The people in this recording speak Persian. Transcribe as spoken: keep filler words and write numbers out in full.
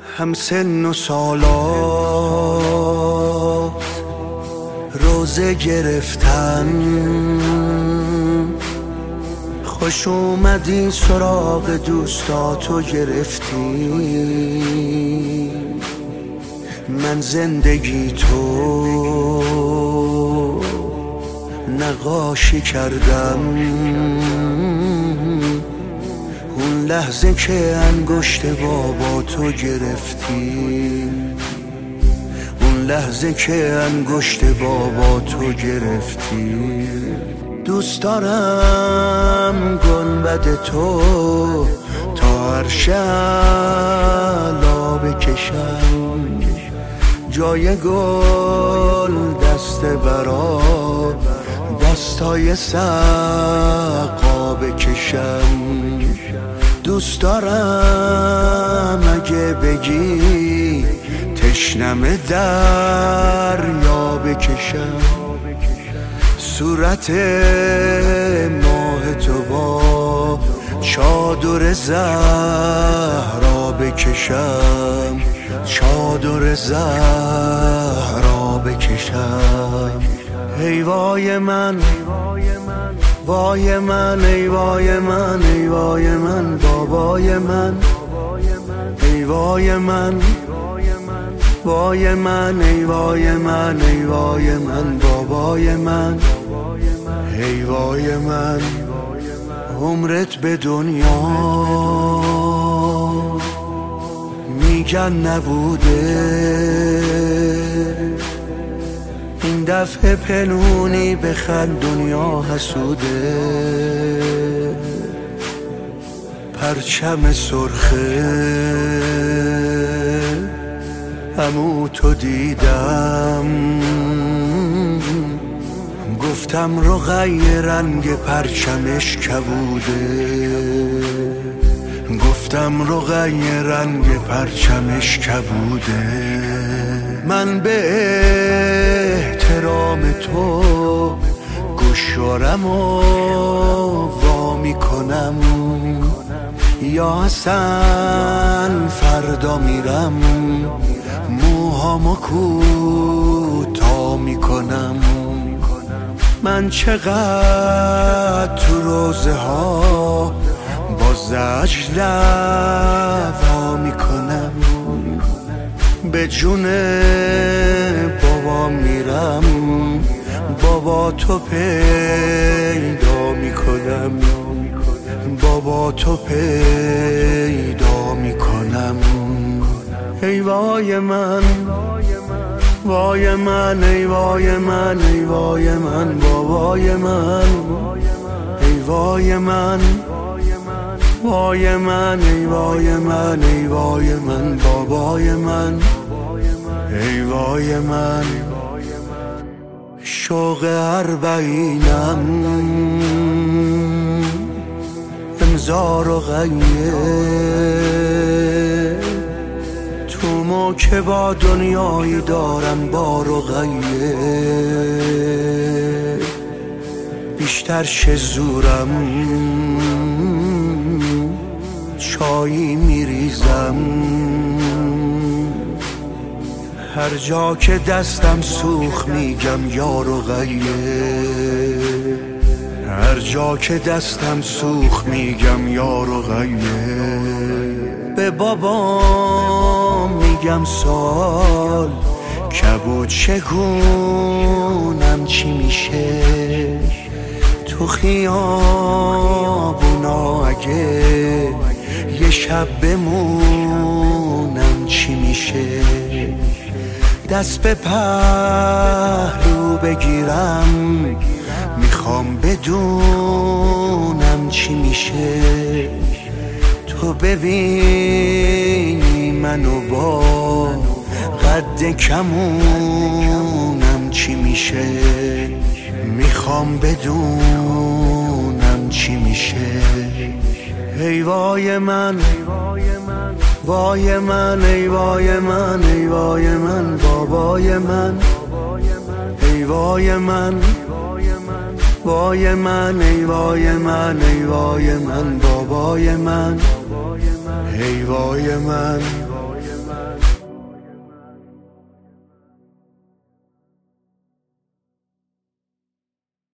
هم سن و سالات روزه گرفتن، خوش اومدی سراغ دوستاتو گرفتی. من زندگی تو نقاشی کردم، اون لحظه که انگشت بابا تو گرفتی، اون لحظه که انگشت بابا تو گرفتی. دوست دارم گنبد تو تا عرش اعلی بکشم، جای گل دست برا دستای سقا بکشم. دوست دارم اگه بگی تشنم دریا بکشم، صورت ماه تو با چادر زهرا بکشم، چادر زهرا بکشم. ای وای من، وای من، ای وای من، ای وای من بابای من. ای وای من، وای من، ای وای من، ای وای من بابای من. ای وای من، عمرت به دنیا میگن نبوده، این دفعه پنونی بخند دنیا حسوده. پرچم سرخه عمو تو دیدم، گفتم رقیه رنگ پرچمش کبوده، گفتم رقیه رنگ پرچمش کبوده. من به احترام تو گوشوارم و وا میکنم، یا اصلا فردا میرم موهامو کوتاه میکنم. من چقدر تو روزه ها با زجر دعوا میکنم، به جون بابا میرم بابا تو پیدا میکنم، بابا تو پیدا میکنم. ای وای من، وای من، ای وای من، ای وای من بابای من. ای وای من، وای من، ای وای من، ای وای من بابای من. ای وای من، شوق اربعینم امضا رقیه، تو مو که با دنیایی دارم با رقیه. بیشتر شه زورم چایی میریزم، هر جا که دستم سوخ میگم یا رقیه، هر جا که دستم سوخ میگم یا رقیه. به بابا میگم سال کبود چگونم چی میشه، تو خیابونا اگه یه شب بمونم چی میشه. دست به پهلو بگیرم میخوام بدونم چی میشه، تو ببینی منو با قد کمونم چی میشه، میخوام بدونم چی میشه. ای وای من، وای من، ای وای من، ای وای من بابای من. ای وای من، وای من، ای وای من، ای وای من بابای من. ای وای من.